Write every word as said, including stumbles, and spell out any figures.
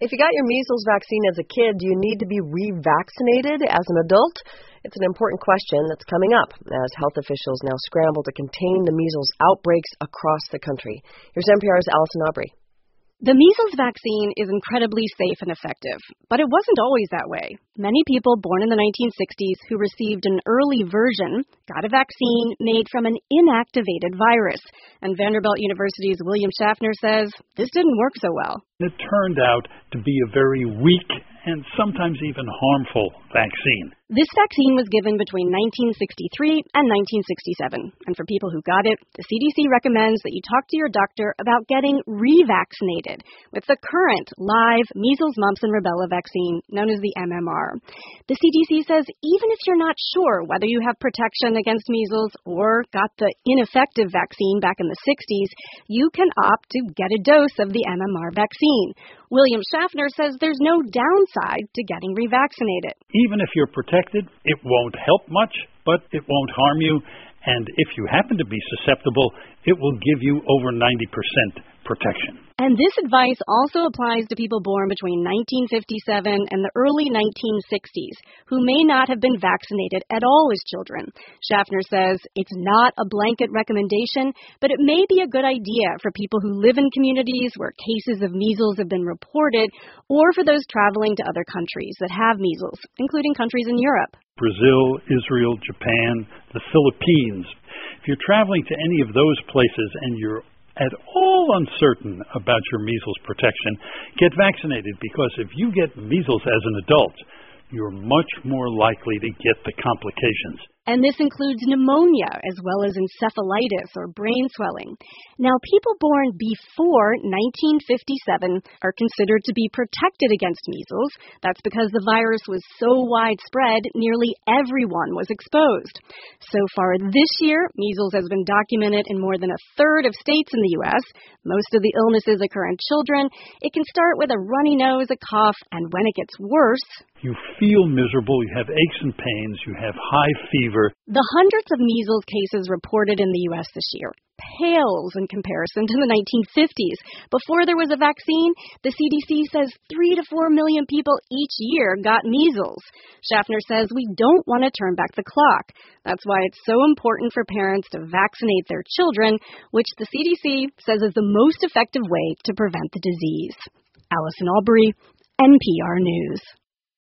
If you got your measles vaccine as a kid, do you need to be revaccinated as an adult? It's an important question that's coming up as health officials now scramble to contain the measles outbreaks across the country. Here's N P R's Allison Aubrey. The measles vaccine is incredibly safe and effective, but it wasn't always that way. Many people born in the nineteen sixties who received an early version got a vaccine made from an inactivated virus. And Vanderbilt University's William Schaffner says this didn't work so well. It turned out to be a very weak and sometimes even harmful vaccine. This vaccine was given between nineteen sixty-three and nineteen sixty-seven. And for people who got it, the C D C recommends that you talk to your doctor about getting revaccinated with the current live measles, mumps, and rubella vaccine known as the M M R. The C D C says even if you're not sure whether you have protection against measles or got the ineffective vaccine back in the sixties, you can opt to get a dose of the M M R vaccine. William Schaffner says there's no downside to getting revaccinated. Even if you're protected, it won't help much, but it won't harm you. And if you happen to be susceptible, it will give you over ninety percent protection. And this advice also applies to people born between nineteen fifty-seven and the early nineteen sixties who may not have been vaccinated at all as children. Schaffner says it's not a blanket recommendation, but it may be a good idea for people who live in communities where cases of measles have been reported, or for those traveling to other countries that have measles, including countries in Europe. Brazil, Israel, Japan, the Philippines. If you're traveling to any of those places and you're at all uncertain about your measles protection, get vaccinated, because if you get measles as an adult, you're much more likely to get the complications. And this includes pneumonia as well as encephalitis or brain swelling. Now, people born before nineteen fifty-seven are considered to be protected against measles. That's because the virus was so widespread, nearly everyone was exposed. So far this year, measles has been documented in more than a third of states in the U S. Most of the illnesses occur in children. It can start with a runny nose, a cough, and when it gets worse, you feel miserable, you have aches and pains, you have high fever. The hundreds of measles cases reported in the U S this year pales in comparison to the nineteen fifties. Before there was a vaccine, the C D C says three to four million people each year got measles. Schaffner says we don't want to turn back the clock. That's why it's so important for parents to vaccinate their children, which the C D C says is the most effective way to prevent the disease. Allison Aubrey, N P R News.